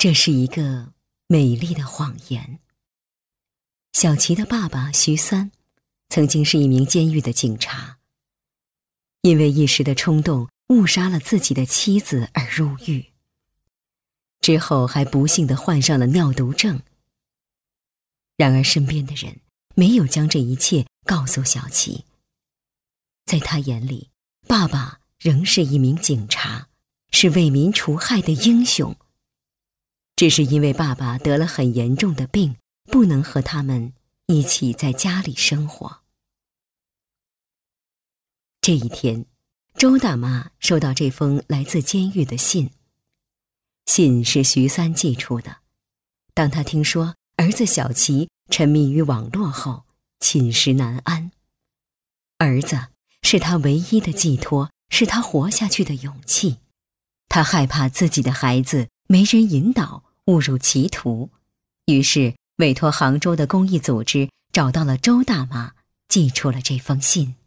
这是一个美丽的谎言。小琪的爸爸徐三曾经是一名监狱的警察，因为一时的冲动误杀了自己的妻子而入狱，之后还不幸地患上了尿毒症。然而身边的人没有将这一切告诉小琪，在他眼里，爸爸仍是一名警察，是为民除害的英雄。只是因为爸爸得了很严重的病，不能和他们一起在家里生活。这一天，周大妈收到这封来自监狱的信，信是徐三寄出的。当他听说儿子小琪沉迷于网络后，寝食难安。儿子是他唯一的寄托，是他活下去的勇气。他害怕自己的孩子没人引导，误入歧途，于是委托杭州的公益组织找到了周大妈，寄出了这封信。